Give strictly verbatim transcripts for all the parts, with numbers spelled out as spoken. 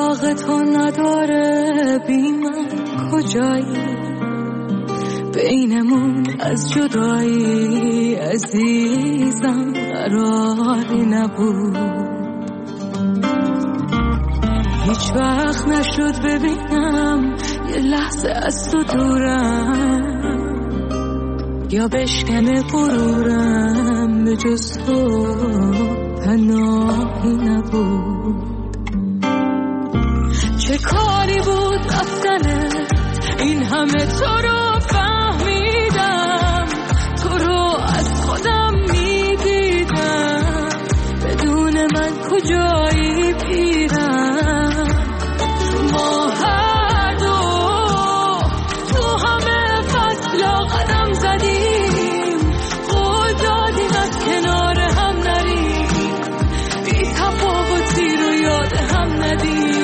چراغ تو نداره بی من کجایی، بینمون از جدایی عزیزم قراری نبود. هیچ وقت نشد ببینم یه لحظه از تو دورم، یا بشکنه غرورم به جز تو پناهی نبود. چه کاری بود رفتنه این همه تو رو فهمیدم، تو رو از خودم میدیدم، بدون من کجایی پیرم. ما هر دو تو همه فصلا قدم زدیم، قول دادیم از کنار هم نریم، بی تفاوتی رو یاد هم ندیم.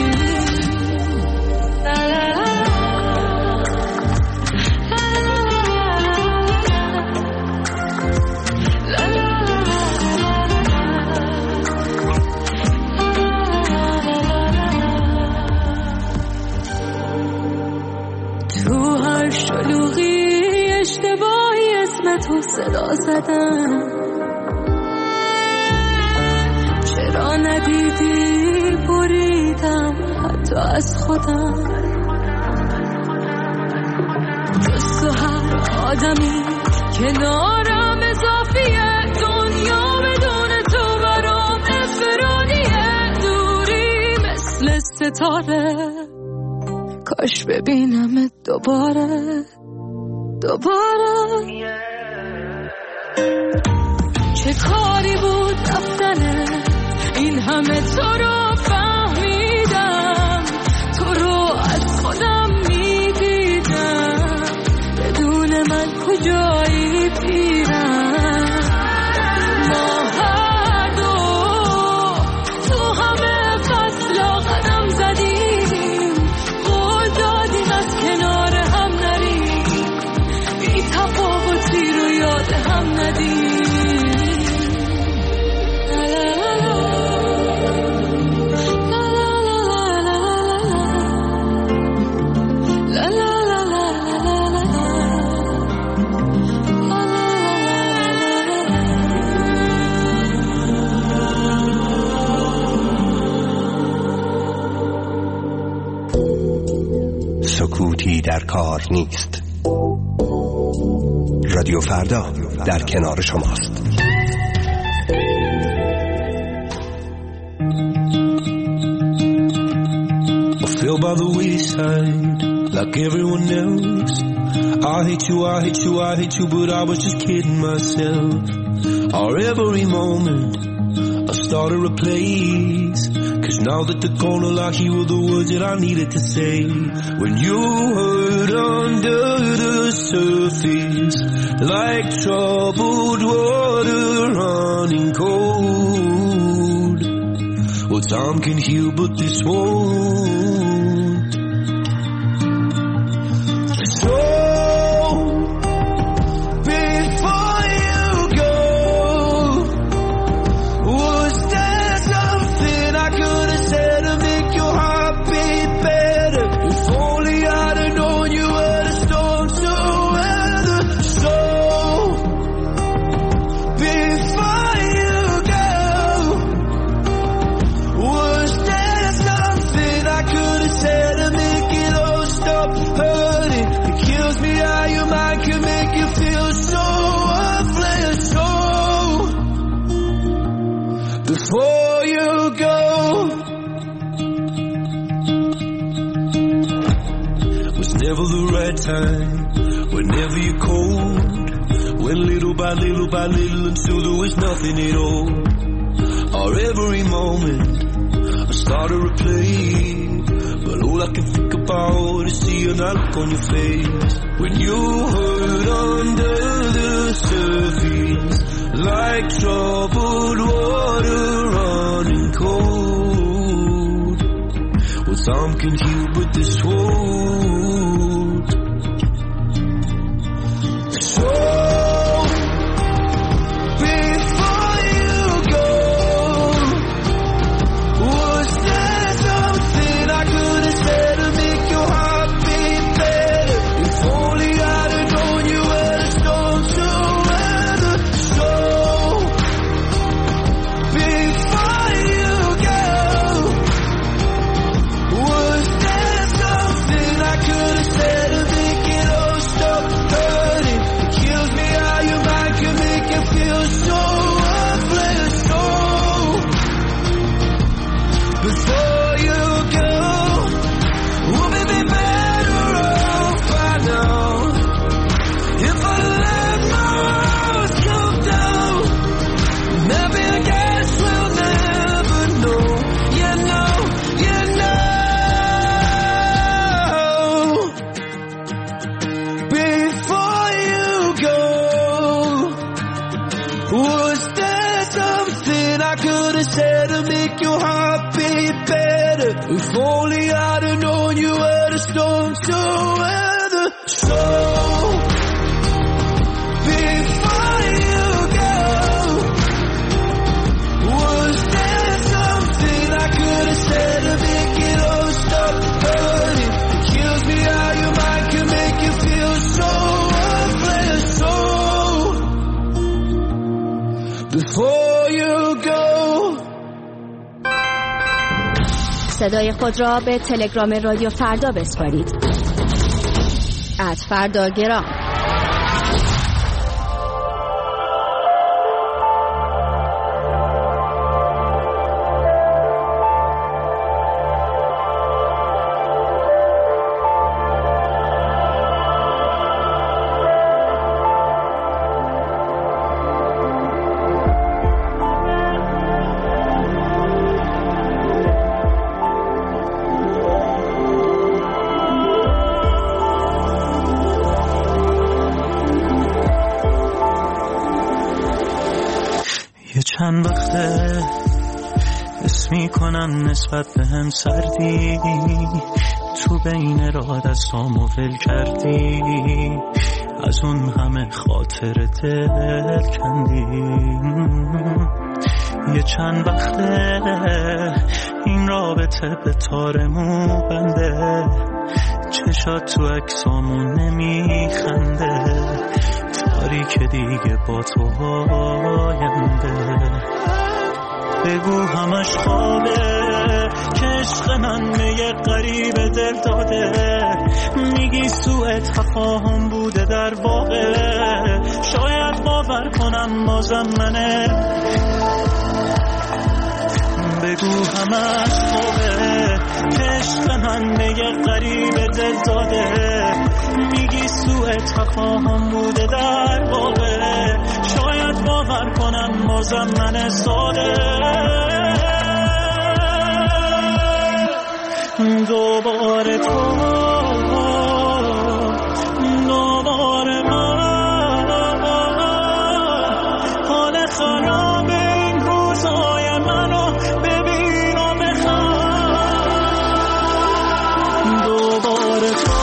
شلوغی اشتباهی اسم تو صدا زدم، چرا ندیدی بریدم حتی از خودم. جز تو هر آدمی کنارم اضافیه، دنیا بدون تو برام افرادیه، دوری مثل ستاره کاش ببینم دوباره دوباره. چه کاری بود رفتنه این همه تو رو فهمیدم، تو رو از خودم میدیدم، بدون من کجایی پیرم. ما هر دو تو همه فصلا قدم زدیم، قول دادیم از کنار هم نریم، بی تفاوتی رو یاد هم ندیم. سکوتی در کار نیست. رادیو فردا در کنار شماست. I fell by the wayside like everyone else. I hate you, I hate you, I hate you, but I was just kidding myself. Our every moment I started a place, cause now that they're gone, all I hear were the words that I needed to say. When you hurt under the surface, like troubled water running cold. Well, time can heal, but this won't. So before you go, was there something I could have said to make your heart beat better? If only I'd have known you were the storm to weather. So before you go, was there something I could have said to make it all stop hurting? It kills me how your mind can make you feel so worthless. So before you go, was never the right time, whenever you're cold, went little by little by little until there was nothing at all. Our every moment I started to play, but all I can think about is seeing that look on your face. When you hurt under the surface, like troubled water running cold. Well, time can heal, but this won't. So before you go, was there something Was there something I could have said to make your heart beat better? If only I'd have known you were the storm to weather. So before you go, was there something I could have said to make it all stop hurting? It kills me how your mind can make you feel so worthless. So before you go. صدای خود را به تلگرام رادیو فردا بسپارید. ات فرداگرام. چند وقته اسمی کنن نسبت به هم سردی، تو بین را دستامو ول کردی، از اون همه خاطر دل کندی. یه چند وقته این رابطه به تارمو بنده، چشات تو عکسامون نمیخنده، تاری که دیگه با تو آینده. بگو همش خوابه که عشق من به یه غریب دل داده، میگی سوء تفاهم بوده در واقع، شاید باور کنم بازم منه. بگو همش خوابه که عشق من به یه غریب دل داده، میگی سوء تفاهم بوده در واقع، شاید باور کنم بازم من ساده. دوباره تو دوباره من، حال خراب این روزهای منو ببین و بخوام. دوباره تو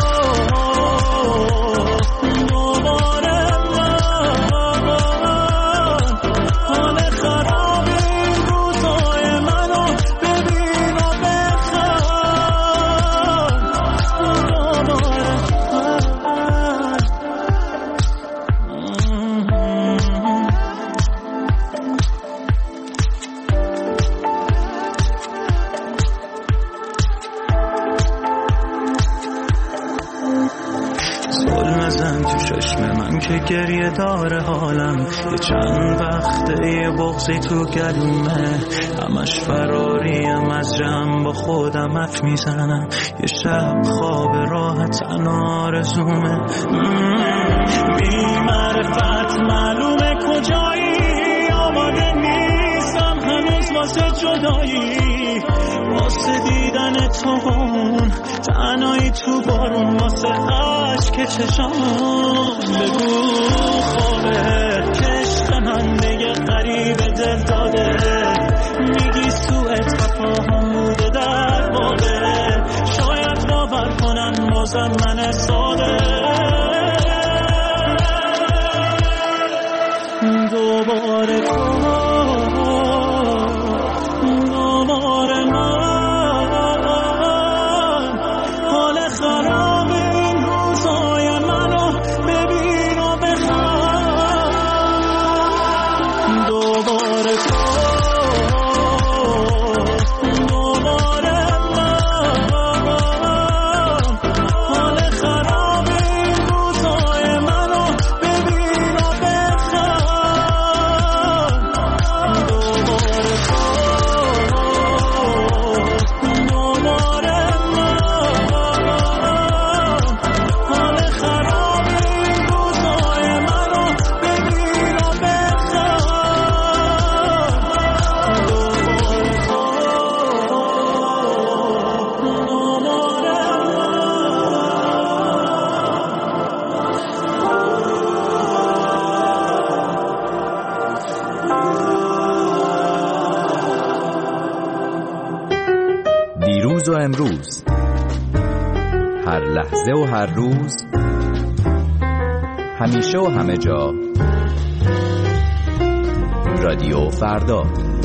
که گریه داره حالم، یه چند وقته یه بغضی تو گلومه، همش فراریم از جمع با خودم حرف میزنم، یه شب خواب راحت تنها آرزومه. بی معرفت معلومه کجایی، آماده نیستم هنوز واسه جدایی، واسه دیدن تو بون تنهایی تو بارون، واسه عشق چشامون. بگو خوابه که عشق من به یه غریب دل داده، میگی سوء تفاهم بوده در واقع، شاید باور کنن بازم من ساده. دوباره تو دوباره من، حال خراب این روزهای منو ببین و بخوام. دوباره تو دوباره من، حال خراب امروز، هر لحظه و هر روز، همیشه و همه جا، رادیو فردا.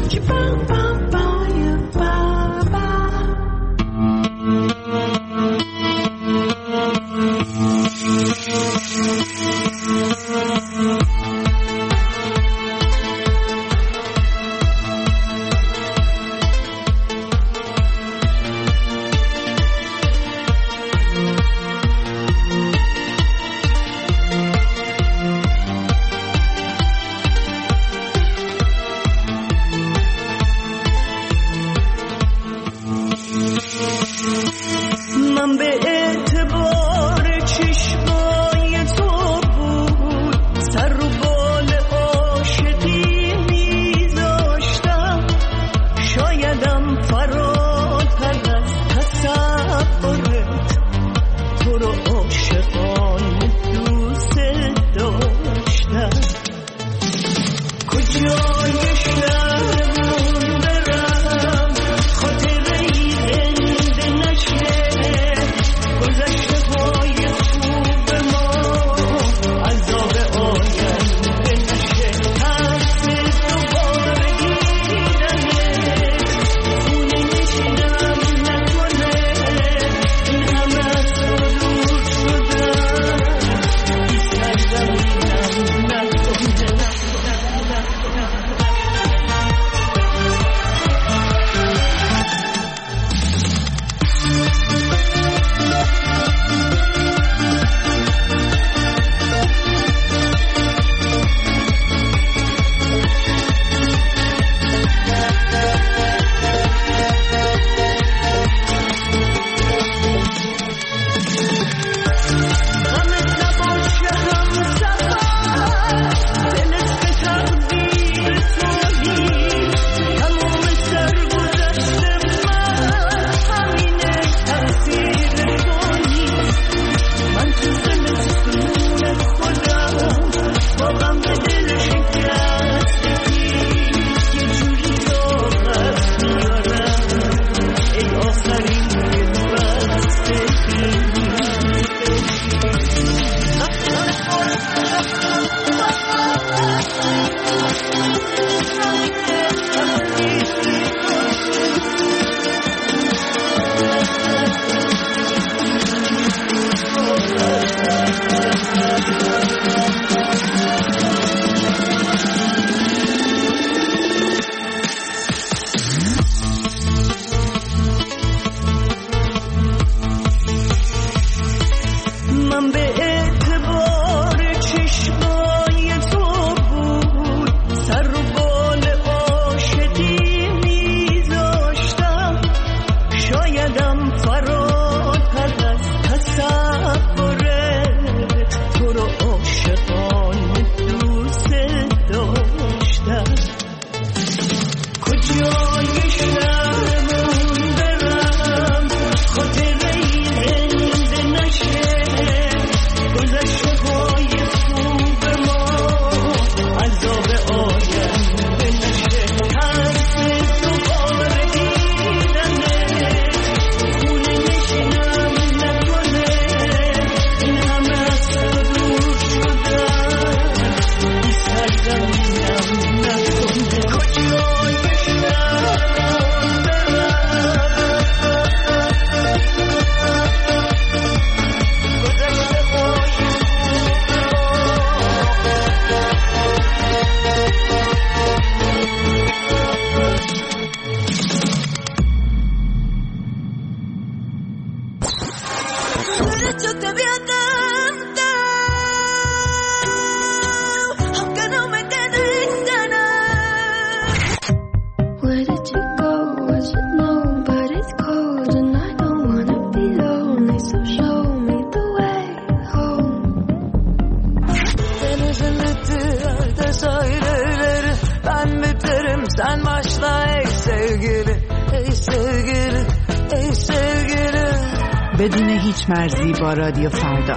Sen başla ey sevgili, ey sevgili, ey sevgili. بدون هیچ مرزی با رادیو فردا.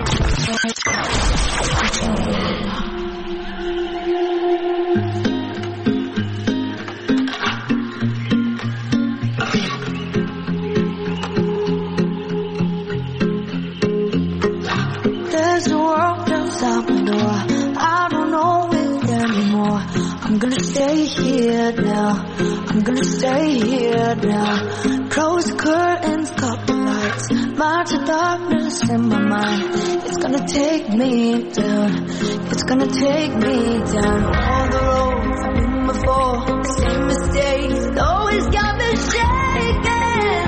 I'm gonna stay here now. I'm gonna stay here now. Close the curtains, cut the lights. March the darkness in my mind. It's gonna take me down. It's gonna take me down. All the roads I've been before, the same mistakes, it always got me shaking.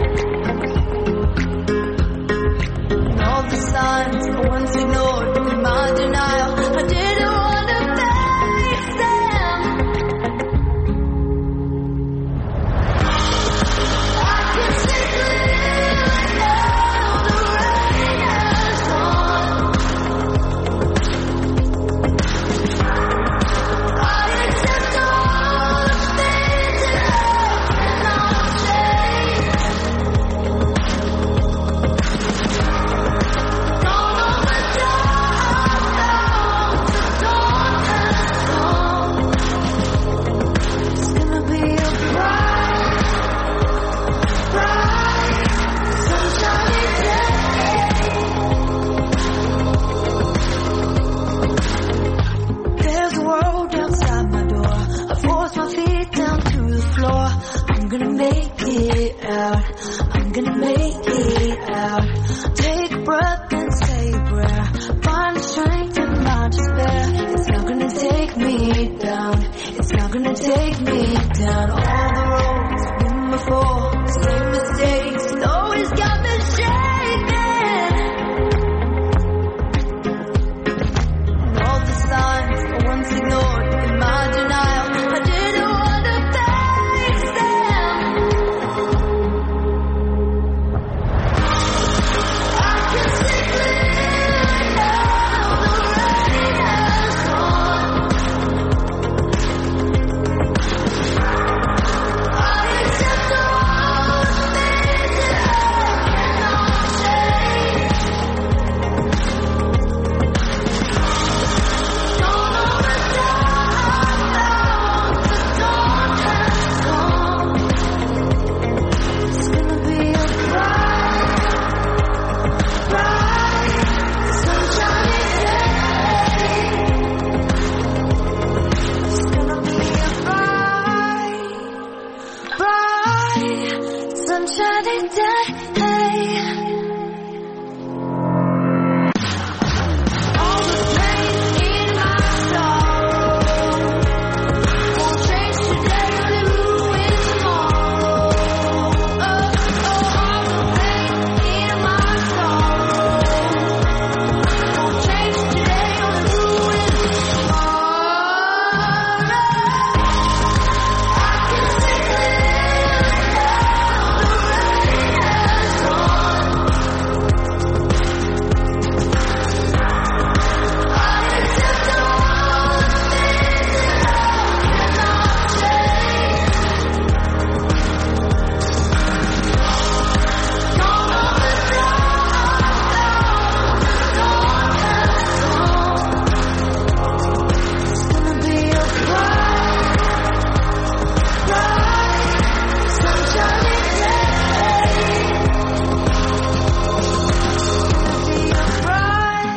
And all the signs I once ignored in my denial, I didn't want to face them. I can see clearly now, the rain has gone. I accept all the things that I cannot change. Don't know the dark down, the dawn has come. It's gonna be a bright, bright, sunshiny day. There's a world outside my door. I force my feet down to the floor. I'm gonna make it out. I'm gonna make it out. Take a breath and say a prayer. Find the strength in my despair. It's not gonna take me down. It's not gonna take me down. All the roads I've been before, same mistakes, it always got me shaking. And all the signs I once ignored in my denial, I didn't want to face them. I can see clearly now, the rain has gone. I accept all the things that I cannot change. Don't know the dark down, the dawn has come. It's gonna be a bright, bright, sunshiny day. It's gonna be a bright, bright, sunshiny day. All the pain in my sorrow won't change today, only ruin tomorrow. Oh, oh, all the pain in my sorrow won't change today, only ruin tomorrow. I can see clearly now, the rain has gone. I accept all the things that I cannot change. Don't know the dark down, the dawn has come. It's gonna be a bright, bright, sunshiny day. It's gonna be a bright.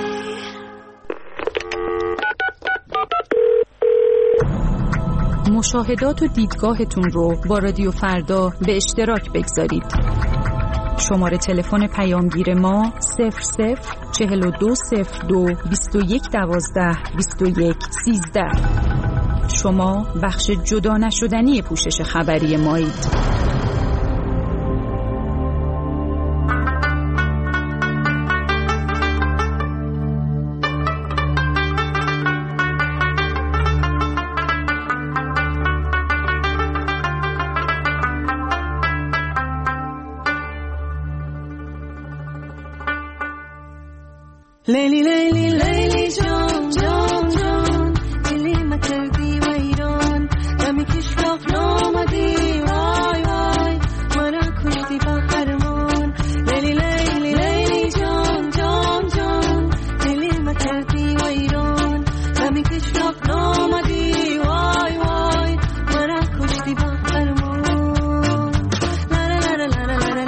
مشاهدات و دیدگاهتون رو با رادیو فردا به اشتراک بگذارید. شماره تلفن پیامگیر ما صفر صفر چهل و دو صفر دو بیست و یک دوازده بیست و یک سیزده. شما بخش جدا نشدنی پوشش خبری مایید. لیلی لیلی لیلی جان جان جان دلی ما کردی ویران دمی کش رفت نامدی وای وای مرا کشتی با خرمان لیلی لیلی لیلی جان جان جان دلی ما کردی ویران دمی کش رفت نامدی وای وای مرا کشتی با خرمان لا لا لا لا لا لا لا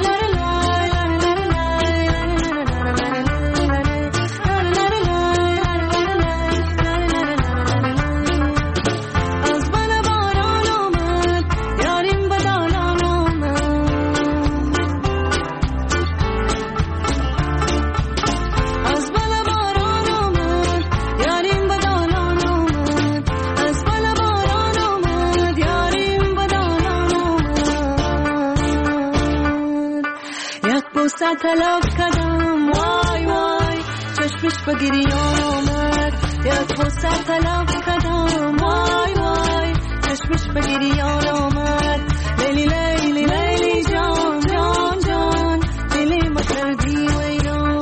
لا لا لا فرصت تلف کردم وای وای چشمش به گریان آمد یک فرصت تلف کردم وای وای چشمش به گریان آمد لیلی لیلی لیلی جان جان جان دلی ما کردی ویران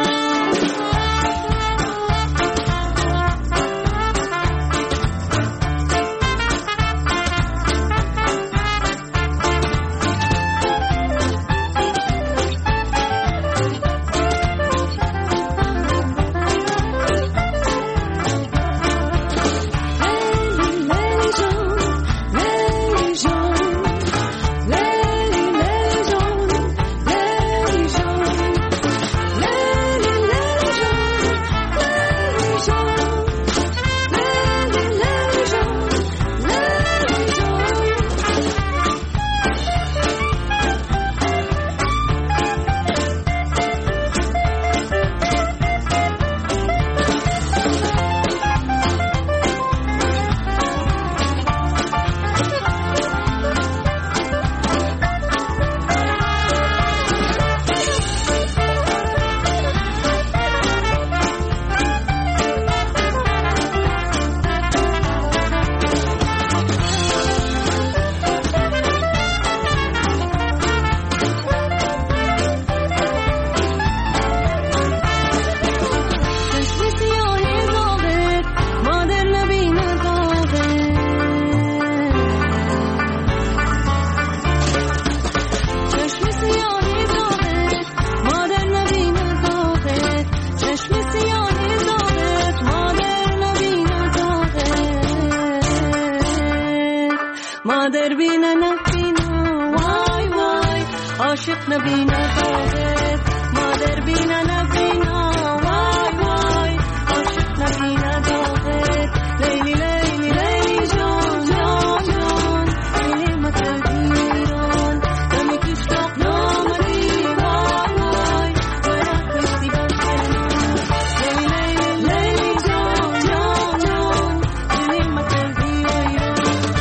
مادر بینه نبینه وای وای عاشق نبینه داغت مادر بینه نبینه وای وای عاشق نبینه داغت لیلی لیلی لیلی جان جان جان لیلی متردی ایران دمی کشتاق نامدی وای وای برا کشتی بخیران لیلی لیلی لیلی جان جان جان لیلی متردی ایران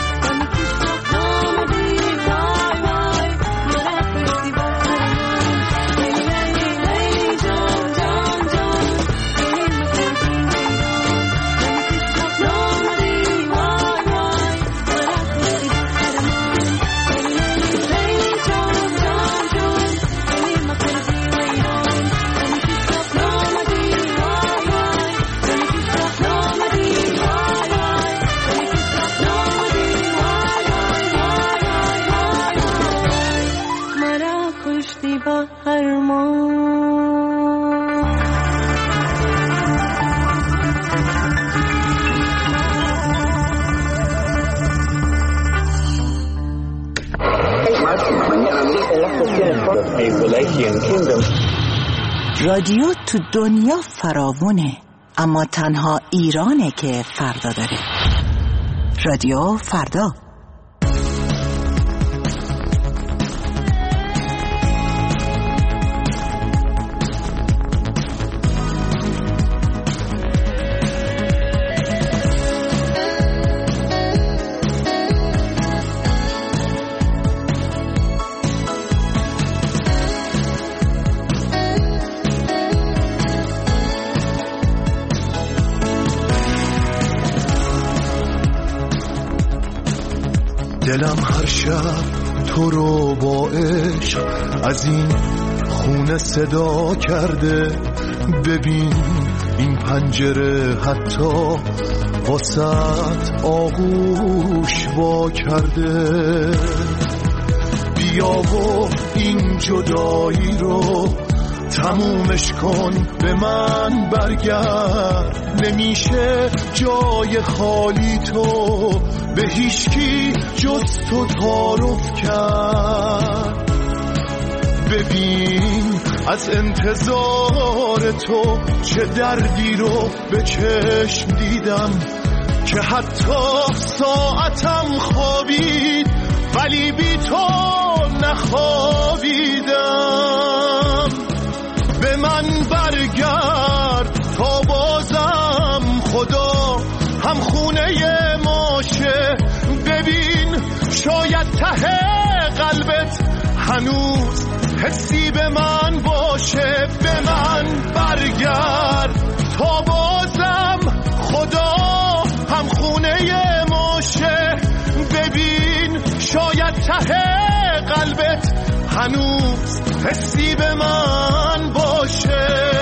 رادیو تو دنیا فراوونه اما تنها ایرانه که فردا داره. رادیو فردا. دلم هر شب تو رو با عشق از این خونه صدا کرده ببین این پنجره حتی واسط آغوش وا کرده بیا و این جدایی رو تمومش کن به من برگرد نمیشه جای خالی تو به هیچکی جز تو تعارف کرد ببین از انتظار تو چه دردی رو به چشم دیدم که حتی ساعتم خوابید ولی بی تو نخوابیدم به من برگرد تا بازم خدا هم خونه ماشه ببین شاید ته قلبت هنوز حسی به من باشه، به من برگرد تا بازم خدا هم خونه ماشه. ببین شاید ته قلبت هنوز حسی به من باشه.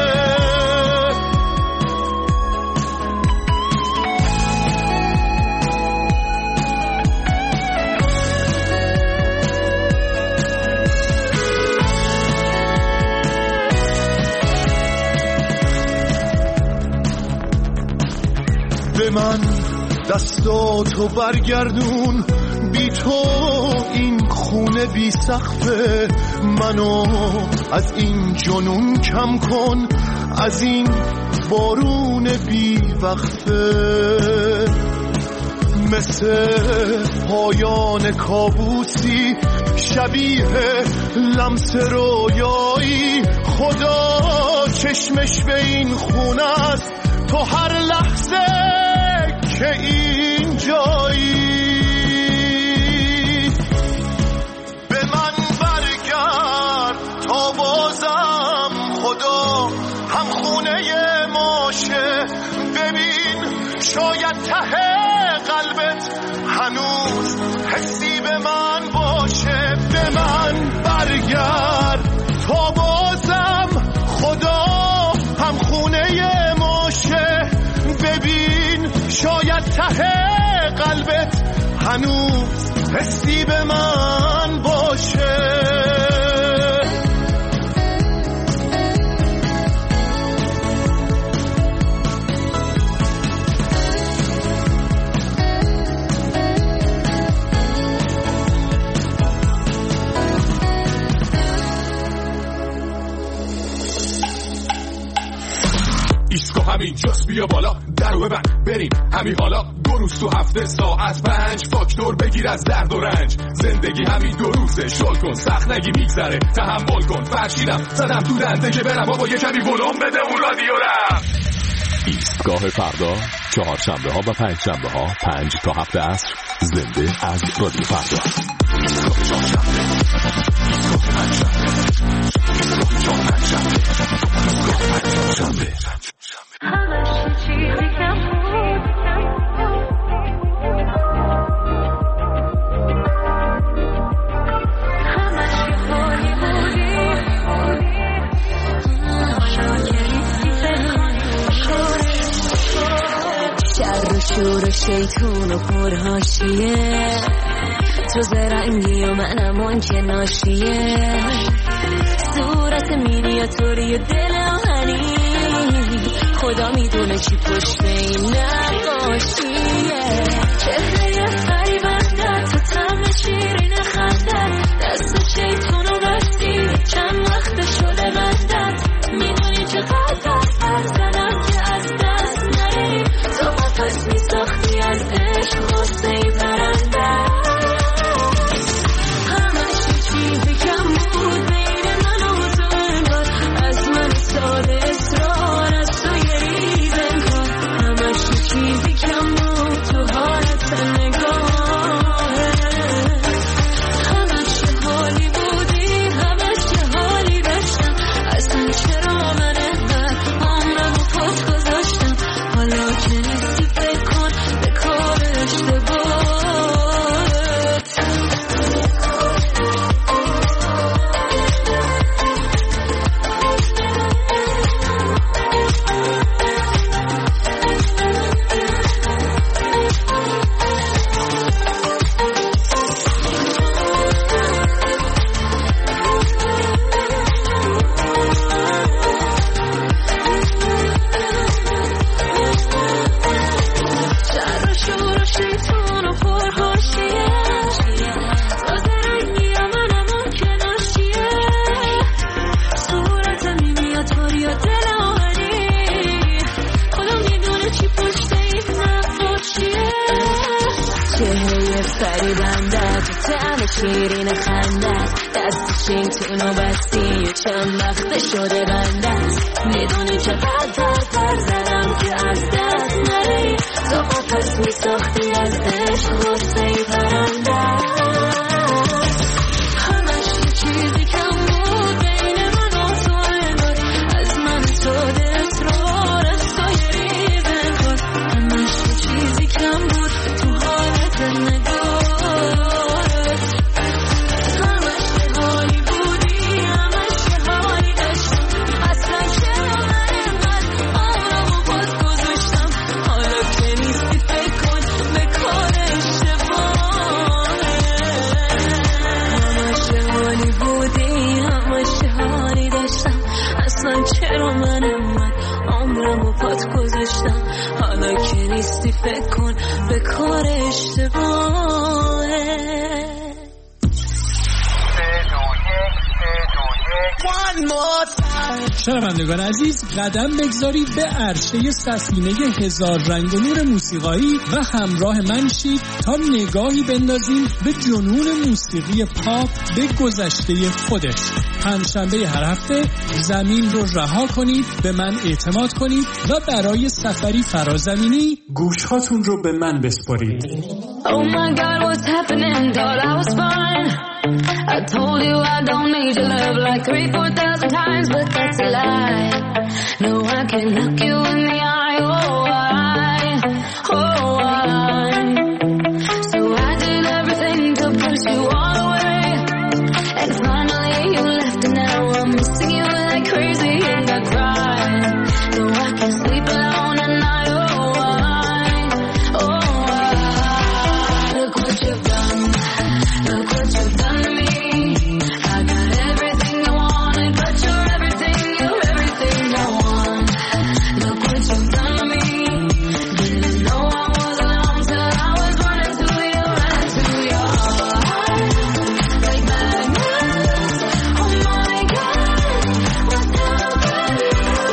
به من دستاتو برگردون، بی تو این خونه بی سقفه. منو از این جنون کم کن، از این بارون بی وقفه. مثل پایان کابوسی، شبیه لمس رویایی. خدا چشمش به این خونه است، تو هر لحظه که این جایی. به من برگرد تا بازم خدا هم خونه ماشه. ببین شاید ته قلبت هنوز حسی به من باشه. به من برگرد تا بازم خدا هم خونه ماشه. ببین شاید ته قلبت هنوز حسی به من باشه. ایسکو همین جاست، بیا بالا درو ببند بریم همین حالا. دو روز تو هفته ساعت پنج، فاکتور بگیر از درد و رنج. زندگی همین دو روزه، شل کن سخت نگی میگذره، تحمل کن. فرشیدم زدم تو دنده که برم بابا یه کمی ولوم بده اون رادیو رم. ایستگاه فردا، چهارشنبه ها و پنج شنبه ها پنج تا هفت عصر، زنده از رادیو فردا. ایستگاه چهارشنبه، ایستگاه پنجشنبه، ایستگاه پنجشنبه، ایستگاه پنجشنبه. همش چیزی کم بود، همش یه حالی بودی، شاکریستی شر و شور و شیطون و پرهاشیه. تو زرنگی و منم اون که ناشیه. صورت مینیاتوری و دل آهنی، خدا میدونه چی پشت این نقاشیه. چهره فریبنده، تو طعم شیرین خنده، دست شیطون و بستی چند وقت شده بندت. میدونی چقدر حرف زدم که از دست نری، تو قفس میساختی از عشق غصه ای پرنده. همش چیزی کم بود بین من و تو، انگار از من ساده اصرار از تو یه ریز انگار. همش چیزی کم بود تو حالت نگاهه. همش حالی بودی، همش حالی داشتم، اصلا چرا من انقدر عمرم و پاس گذاشتم. حالا که نیستی فکر کن به کار اشتباهت. شر و شور و شیطون و پرهاشیه. تو زرنگی و منم اون که ناشیه. صورت مینیاتوری و دل آهنی، خدا میدونه چی پشت این نقاشیه. چهره فریبنده، تو طعم شیرین خنده، دست شیطون و بستی چند وقت شده بندت. میدونی چقدر پر زدم که از دست نری، تو قفس میساختی از عشق غصه ای پرنده. همش یه چیزی کم بود و پات گذاشتم، حالا که نیستی فکر کن به کار اشتباهه. شنوندگان عزیز، قدم بگذارید به عرشه سفینه هزار رنگ و نور موسیقایی و همراه من شید تا نگاهی بندازیم به جنون موسیقی پاپ به گذشته خودش. پنجشنبه هر هفته زمین رو رها کنید، به من اعتماد کنید و برای سفری فرازمینی گوشهاتون رو به من بسپارید. Oh my God, what's happening? Thought I was fine. I told you I don't need your love like three, four thousand times, but that's a lie. No, I can look you in the eye. Oh, why? Oh, why? So I did everything to push you all away, and finally you left, and now I'm missing you like crazy, and I cry. No, I can't sleep alone at night. Oh, why? Oh, why? Look what you've done. Look what you've done to me. I got everything I wanted, but you're everything, you're everything I want. Look what you've done to me. Didn't know I was alone till I was running to you, running to your heart. Like magnets. Oh my God, what's happening?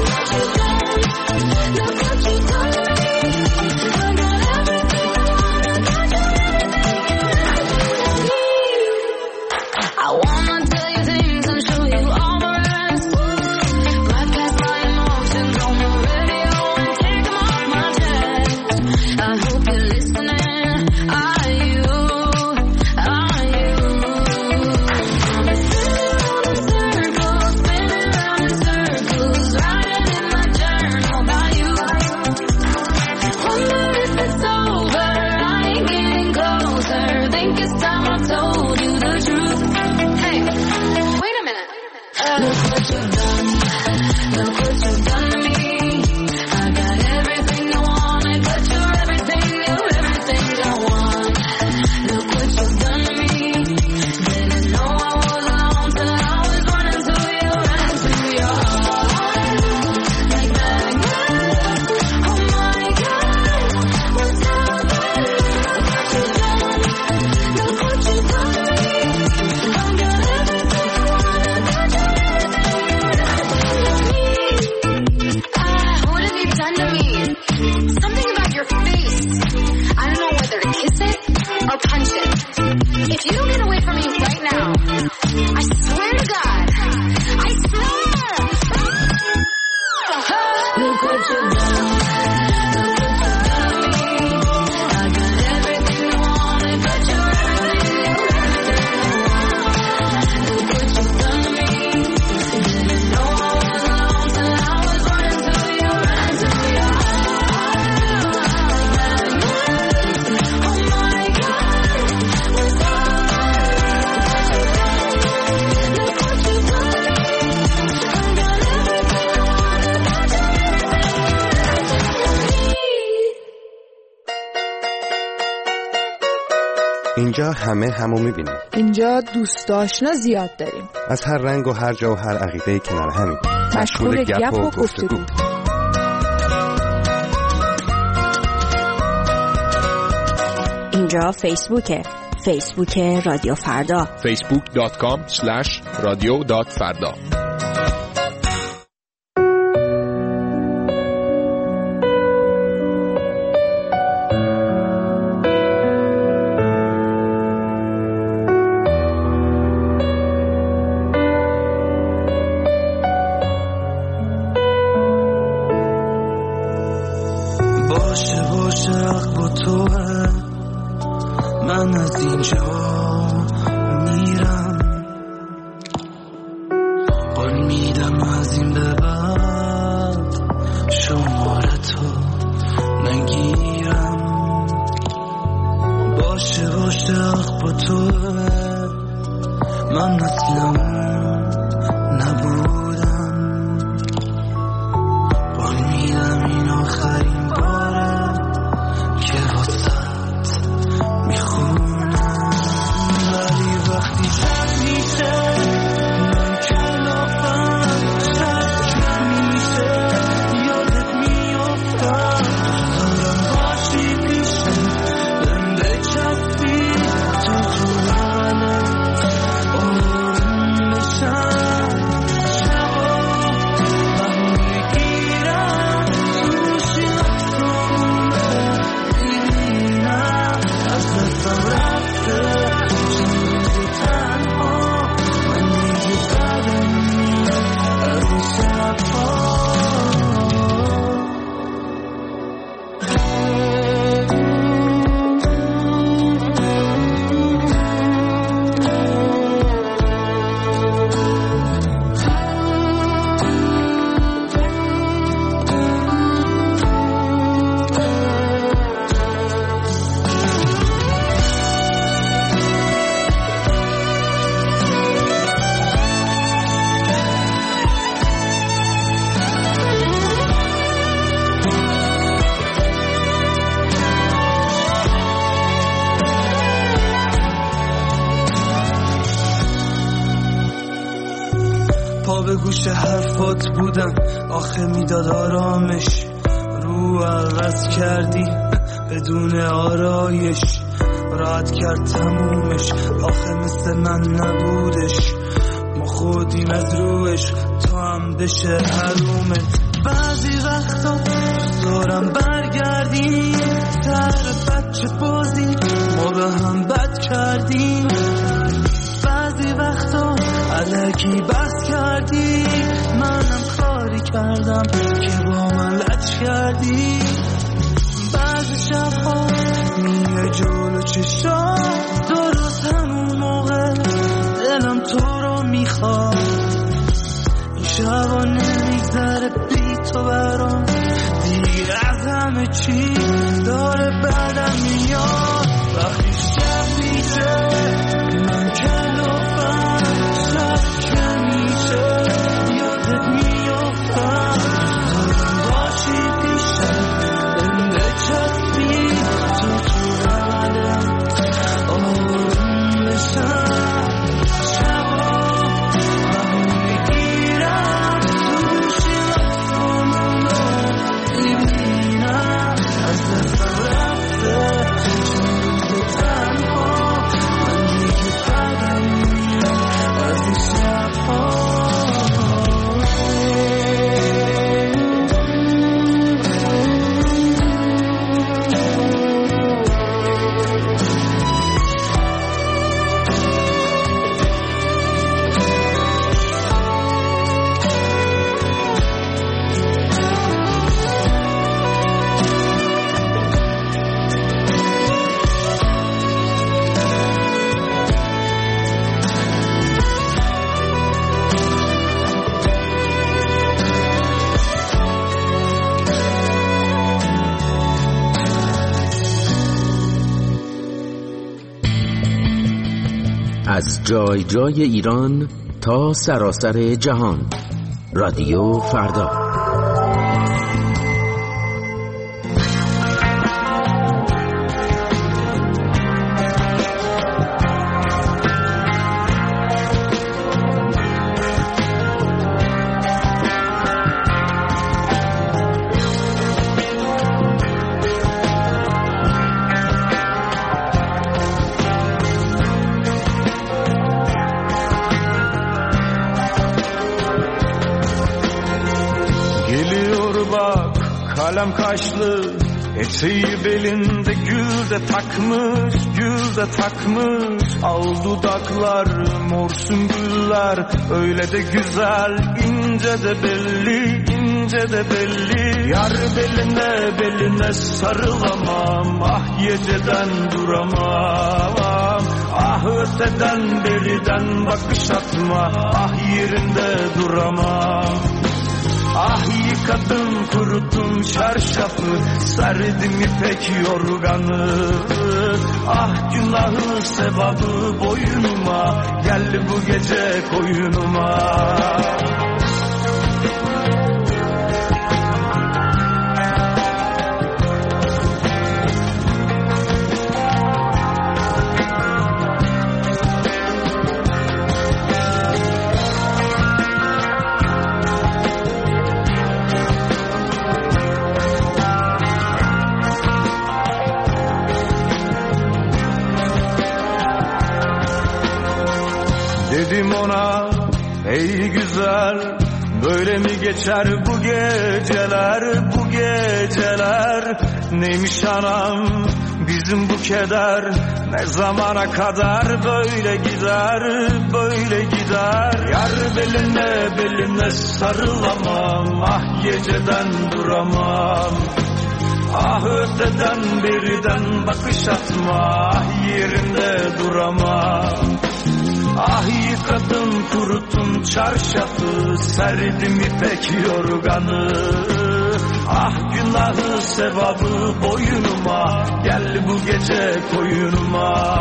Look what you've done. Look what you've done to me. I got everything I wanted, but you're everything, you're everything. I wanna tell you things and show you all the rest. Broadcast my emotions on the radio and take them off my chest. I hope you're listening. Are you? Are you? I'm spinning around in circles, spinning around in circles, writing in my journal about you. Wonder if it's over. I ain't getting closer. Think it's time I told you the truth. Hey, wait a minute. Look what you've done. Look what you've done to me. I got everything I wanted, but you're everything, you're everything I want. Look what you've done to me. Didn't know I was alone till I was running to you, running to your heart. Like magnets. Oh my God, what's happening? Look what you've done. Look what you've done to me. I got everything I wanted, but you're everything, you're everything I want. What have you done to me? Something about your face. I don't know whether to kiss it or punch it. If you don't get away from me right now, I swear to God, I swear. Look what you've done. Look what you've done to me. I got everything I wanted, but you're everything, you're everything I want. Look what you've done to me. Didn't know I was alone till I was running to you, running to your heart. Oh my God, what's happening? Look what you've done to me. I got everything I wanted, but you're اینجا همه همو میبینیم. اینجا دوست آشنا زیاد داریم. از هر رنگ و هر جا و هر عقیده کنار همین. مشغول گپ و گفتگو. اینجا فیسبوکه. فیسبوک رادیو فردا. فیسبوک دات کام اسلش رادیو دات فردا. باشه باشه حق با توه، من از اینجا میرم، قول میدم از این به بعد شماره تو نگیرم. باشه باشه حق با توه، من اصلا نبودم، قول میدم این آخرین باره که واسط میخونم. ولی وقتی چند گوش حرفات بودم آخه میداد آرامش، رو عوض کردی بدون آرایش، راحت کرد تمومش آخه مثل من نبودش، ما خودیم از روش تا هم بشه حرومت. بعضی وقتا دارم برگردیم تر بچه بازی ما به هم بد کردیم، بعضی وقتا الکی بس کردی منم کاری کردم که با من لج کردی، بعضی شبها میه جلو چشام درست همون موقع دلم تو رو میخواد، این شبا نمیگذره بی تو برام دیگه از همه چی داره بعدم میاد، وقتی شب میشه من کلافم، شب که میشه یادت میافتم، تو باشی پیشم بهم بچسبی تو تو قلبم آروم بشم، شبا همون میگیرم تو گوشی لبخونم میبینم از دستم رفته چند روز تنها من دیگه بدم میاد از این شبها. از جای جای ایران تا سراسر جهان، رادیو فردا. Kalem kaşlı, eteği belinde gül de takmış, gül de takmış. Al dudaklar, mor sümbüller, öyle de güzel, ince de belli, ince de belli. Yar beline, beline sarılamam, ah geceden duramam. Ah öteden beriden bakış atma, ah yerinde duramam. Ah yıkadım kuruttum çarşafı, serdim ipek yorganı. Ah günahı sevabı boynuma, gel bu gece koyunuma. Dedim ona ey güzel, böyle mi geçer bu geceler, bu geceler. Neymiş anam bizim bu keder, ne zamana kadar böyle gider, böyle gider. Yar beline, beline sarılamam, ah geceden duramam. Ah öteden beriden bakış atma, ah yerinde duramam. Ah yıkadım kuruttum çarşafı, serdim ipek yorganı. Ah günahı sevabı boynuma, gel bu gece koyunuma.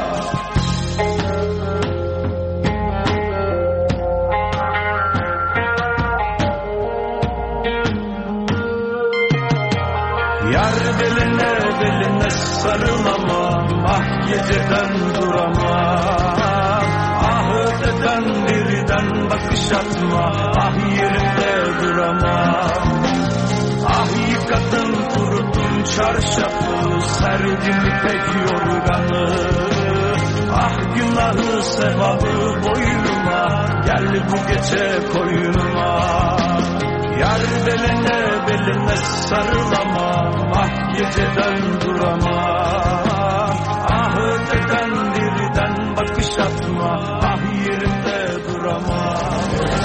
Yar beline beline sarılamam, ah geceden duramam. Ah öteden birden bakış atma, ah yerinde duramam. Ah yıkadın kurutun çarşafı, serdin ipek yorganı. Ah günahı sevabı boynuma, gel bu gece koynuma. Yar beline beline sarılamam, ah geceden duramam. Ah öteden diriden bakış atma, ah yerinde duramam.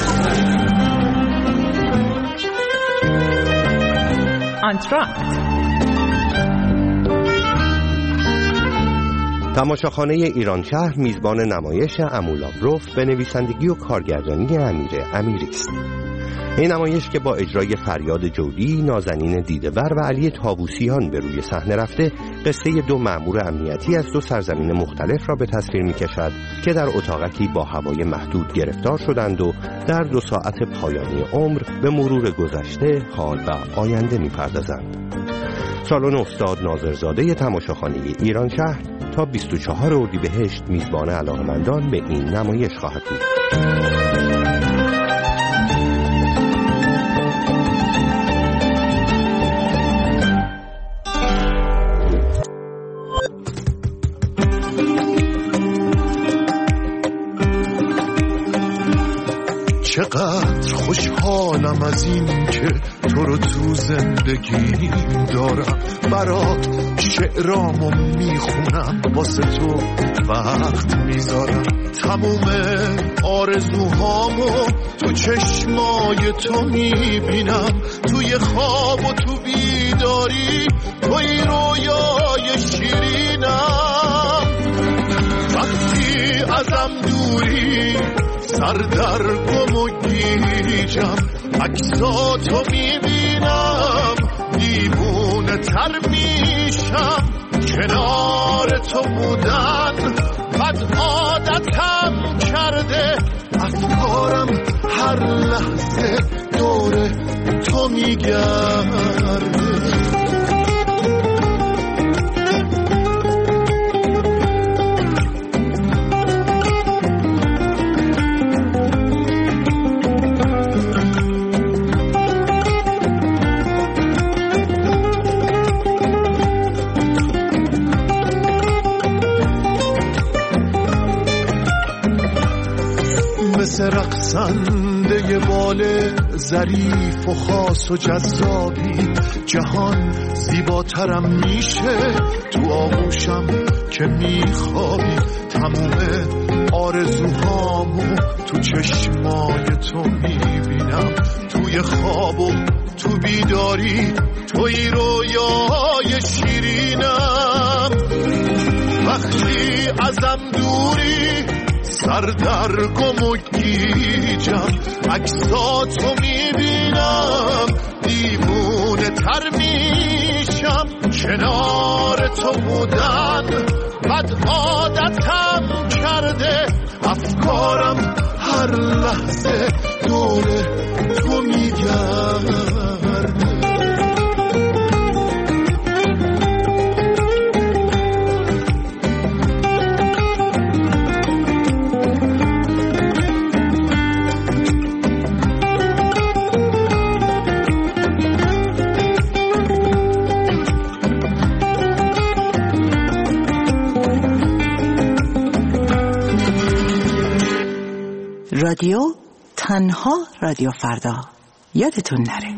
انتراکت تماشاخانه ایران شهر میزبان نمایش امولاوروف به نویسندگی و کارگردانی امیر امیری است. این نمایش که با اجرای فریاد جودی، نازنین دیده‌ور و علی طاووسیان به روی صحنه رفته، قصه دو مأمور امنیتی از دو سرزمین مختلف را به تصویر می‌کشد که در اتاقکی با هوای محدود گرفتار شدند و در دو ساعت پایانی عمر به مرور گذشته، حال و آینده می‌پردازند. سالن استاد ناظرزاده تماشاخانه ایران شهر تا بیست و چهارم اردیبهشت میزبان علاقه‌مندان به این نمایش خواهد بود. چقدر خوشحالم از این که تو رو تو زندگیم دارم، برات شعرامو میخونم، واسه تو وقت میذارم، تموم آرزوهامو تو چشمای تو میبینم، توی خواب و تو بیداری توی رویای شیرینم. وقتی ازم دوری سر در گم و گیجم، عکساتو میبینم دیوونه تر میشم، کنار تو بودن بد عادتم کرده، افکارم هر لحظه دور تو میگرده. مثل رقصنده بال ظریف و خاص و جذابی، جهان زیباترم میشه تو آغوشم که میخوابی، تموم آرزوهامو تو چشمای تو میبینم، توی خواب و تو بیداری توی رویای شیرینم. وقتی ازم دوری سر در گم و گیجم، عکساتو میبینم دیوونه تر میشم، کنار تو بودن بد عادتم کرده، افکارم هر لحظه دور تو میگرده. رادیو تنها رادیو فردا، یادتون نره.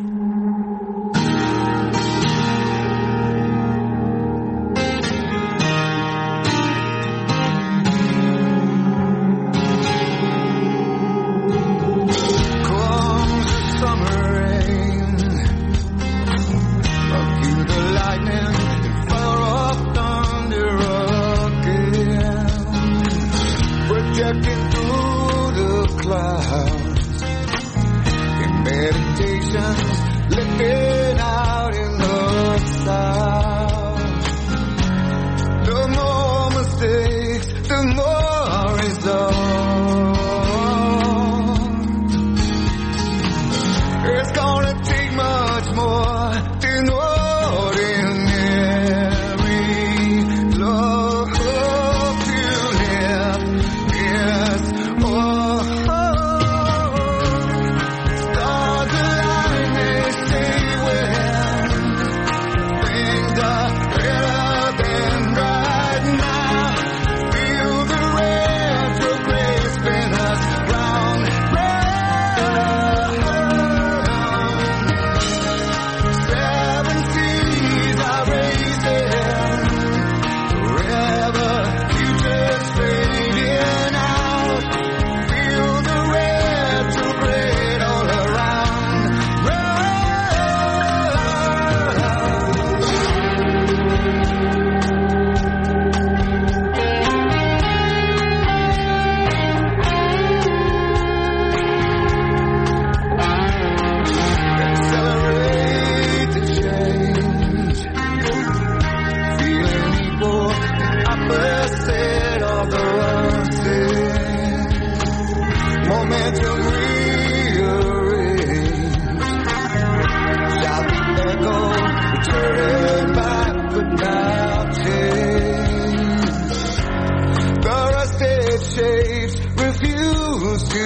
turning back but now change. The rusted shapes refuse to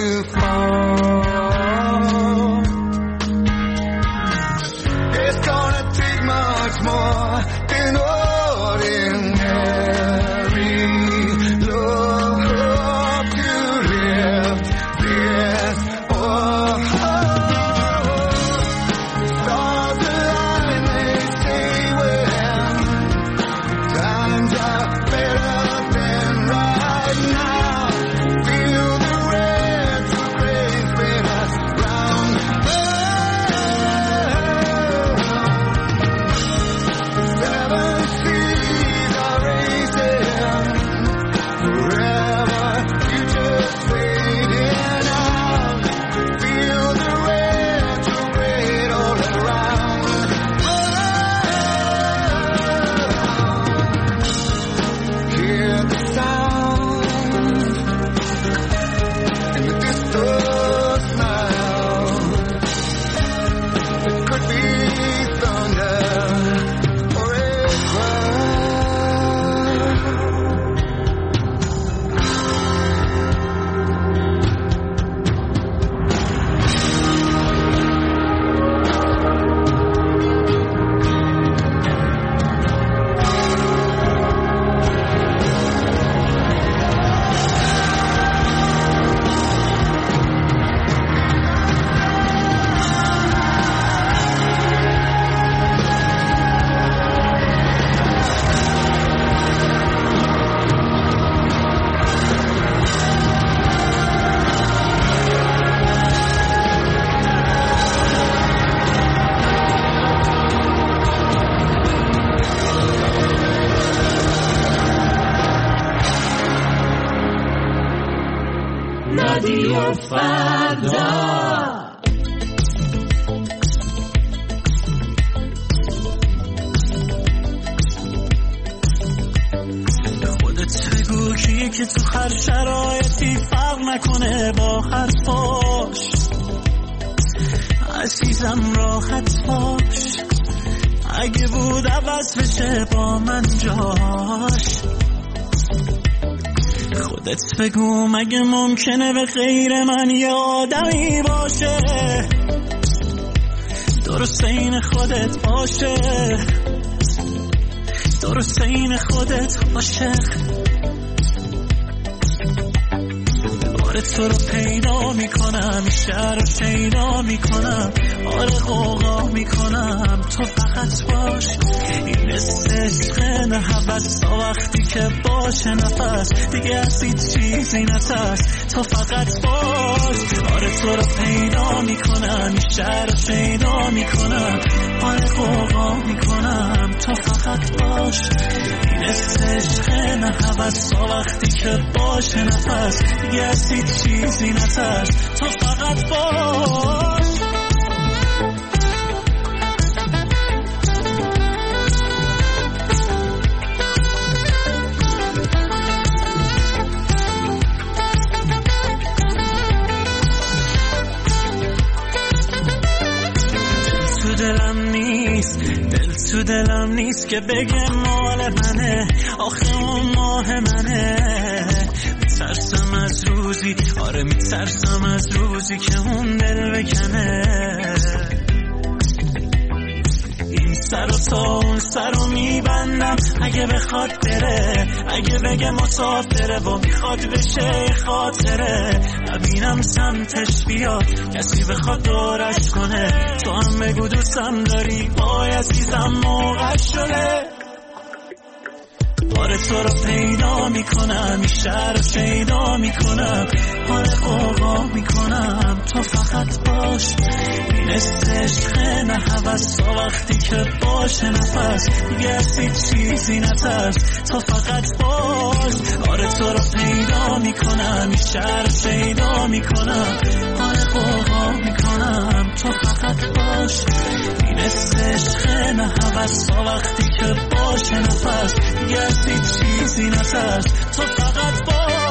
fall. It's gonna take much more than ordinary love to live this. Oh, stars align, they say when times are better than right now. Feel the retrograde spin us round. Seven seas are racing forever, futures fading out. Feel the retrograde all around. Hear the sound in the distance now. It could be thunder or a cloud. رادیو فردا. خودت بگو کیه که تو هر شرایطی فرق نکنه با حرفاش. عزیزم راحت باش، اگه بود عوض بشه با من جاش. خودت بگو مگه ممکنه به غیر من یه آدمی باشه درست این خودت باشه، درست این خودت باشه. آره تو رو پیدا میکنم، این شهر رو شیدا میکنم، آره غوغا میکنم، تو فقط باش. این عشق نه هوس، وقتی که باشه نفس دیگه از هیچ چیزی نترس، تو فقط باش. آره تو رو پیدا میکنم، این شهر رو شیدا میکنم، آره غوغا میکنم، تو فقط باش. این عشق نه هوس، وقتی که باشه نفس دیگه از هیچ چیزی نترس، تو فقط باش. تو دلم نیست، دل تو دلم نیست که بگه مال منه، آخه اون ماه منه. میترسم از روزی، آره میترسم از روزی که اون دل بکنه. این سر و تا اون سر رو میبندم اگه بخواد بره، اگه بگه مسافره و میخواد بشه خاطره. نبینم سمتش بیاد کسی بخواد دورش کنه، تو هم بگو دوستم داری، وای عزیزم موقع شده. آره تو رو پیدا میکنم، این شهر رو شیدا میکنم، آره غوغا میکنم، تو فقط باش. این عشق نه هوس، وقتی که باشه نفس دیگه از هیچ چیزی نترس، تو فقط باش. آره تو رو پیدا میکنم، این شهر رو شیدا میکنم، آره غوغا میکنم، تو فقط باش. این عشق نه هوس، وقتی که باشه نفس دیگه از هیچ چیزی نترس، تو فقط باش.